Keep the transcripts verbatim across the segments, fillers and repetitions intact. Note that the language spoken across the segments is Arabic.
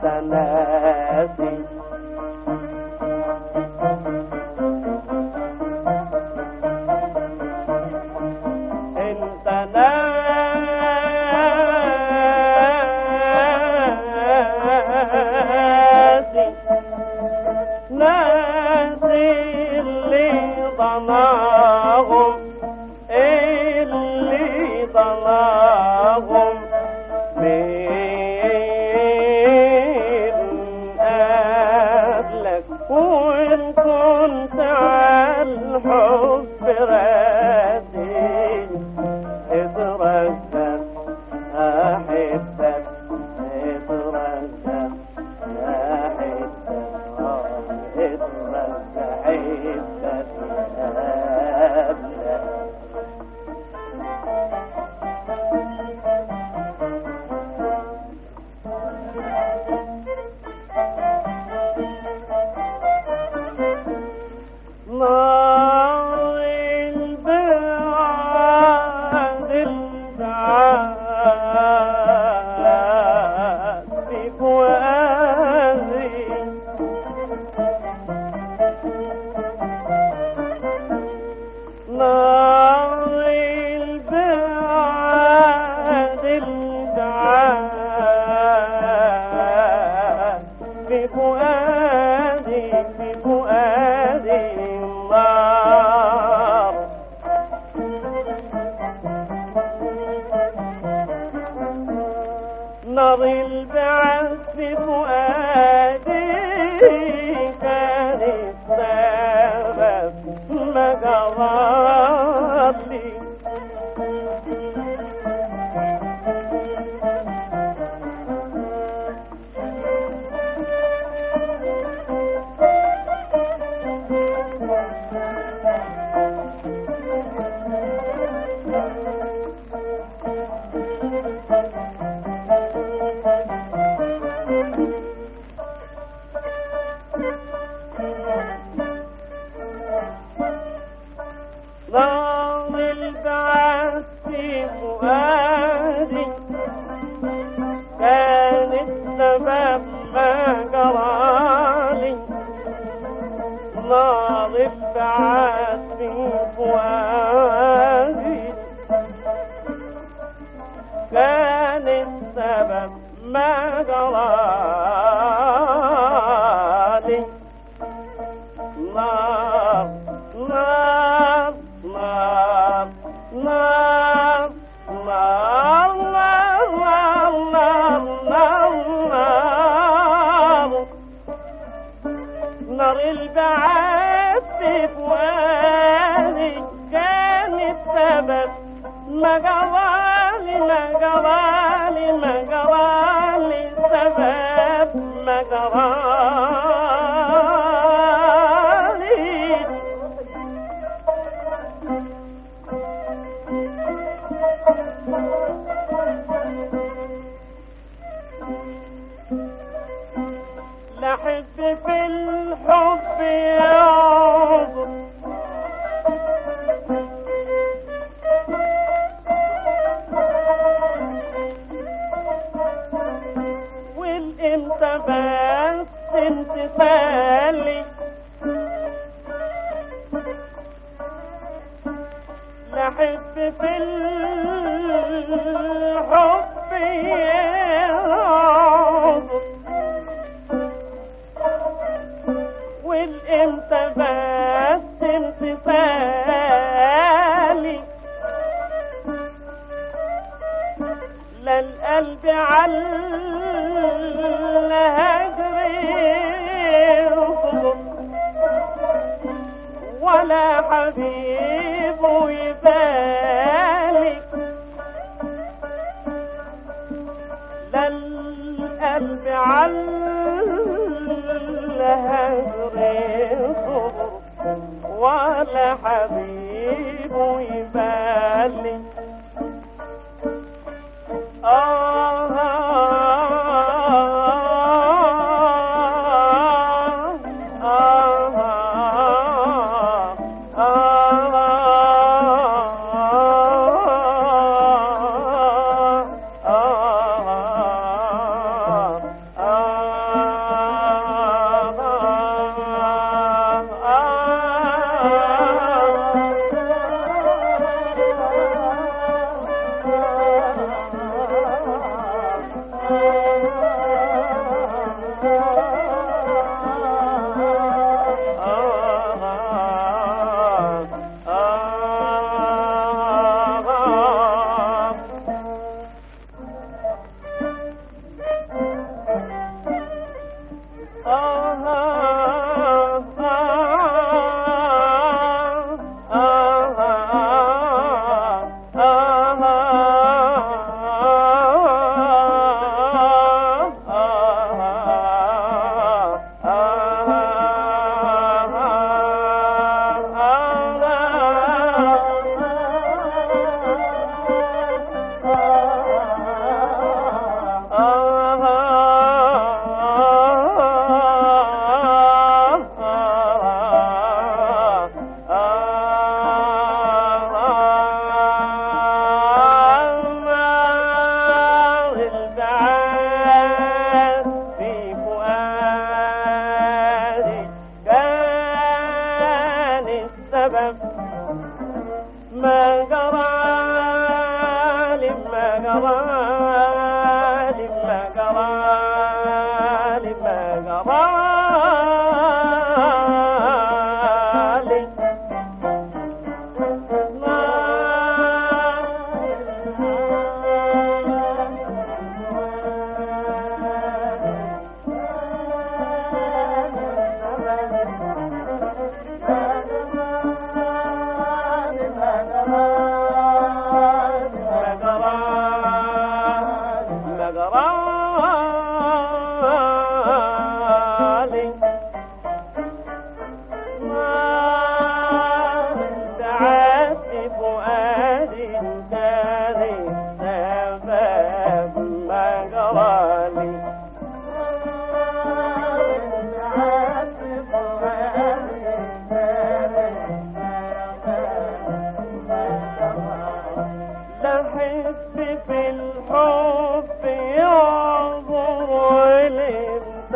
ناسي انت ناسي ناسي اللي ضناهم اللي ضناهم من قبلك وإن كنت على الحب راسي اترجى أحبك اترجى أحبك اترجى أحبك قبلك نار البعد البعاد بفؤادي نار البعد البعاد بفؤادي بفؤادي النار نار البعث في فؤادي كان السبب ما قضى نار البعث في فؤادي كان السبب ما جرالي نار البعث في فؤادي كان السبب ما جرالي نار نار نار نار نار نار نار نار نار البعث في فؤادي كان السبب ما قضالي ما قضالي ما قضالي السبب ما قضالي لحب في الحب يعظم والانت بس انتسالي لحب في الحب يعظم والانت بس امتثالي لا القلب على الهجر يصبر ولا حبيب يبالي لا القلب على الهجر يصبر ولا حبيب يبالي آه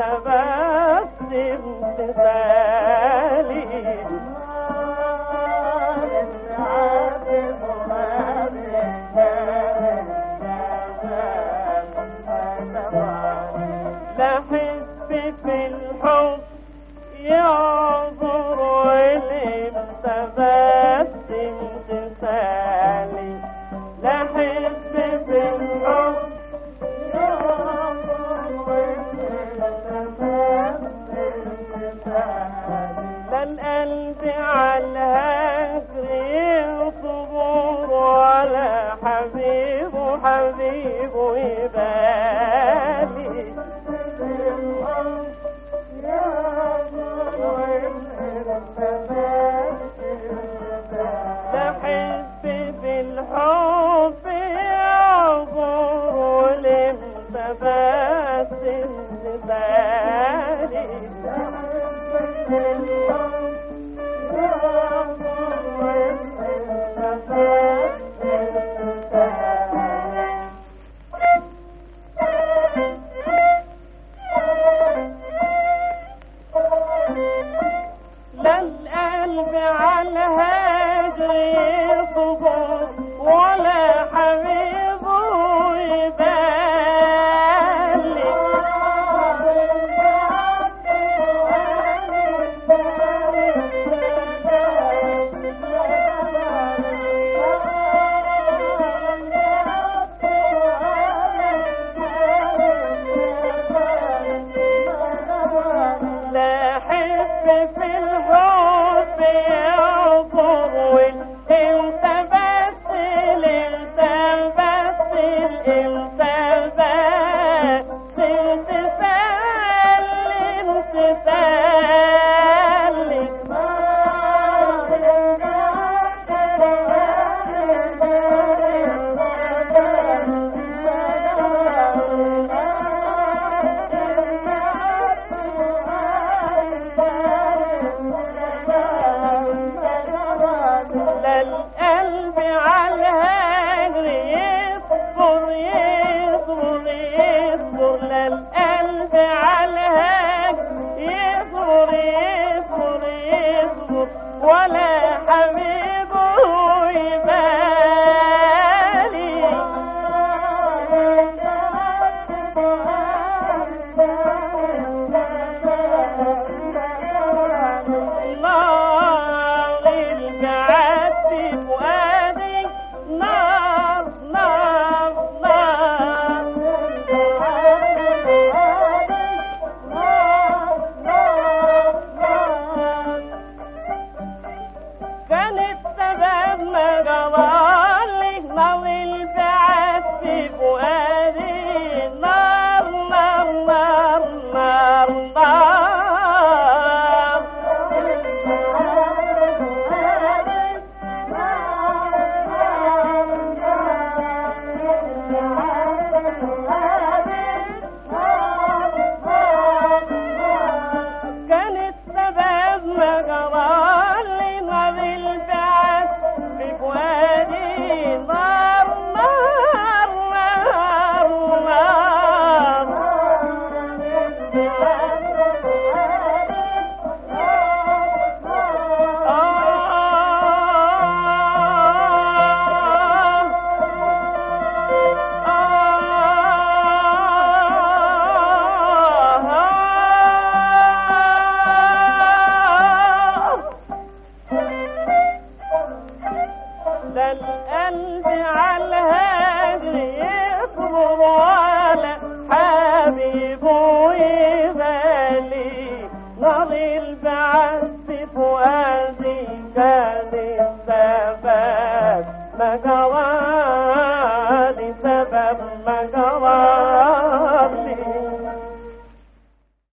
تبسم تسالي لا حسبي في الحب يعذر ولم تبسم تسالي لا حسبي في الحب لا القلب على الهجر يصبر ولا حبيب حبيب يبالي لا حسبي بالحب يعذر ولم تبسم تبالي لا القلب على الهجر يصبر ولا حبيبه يبالي لا حب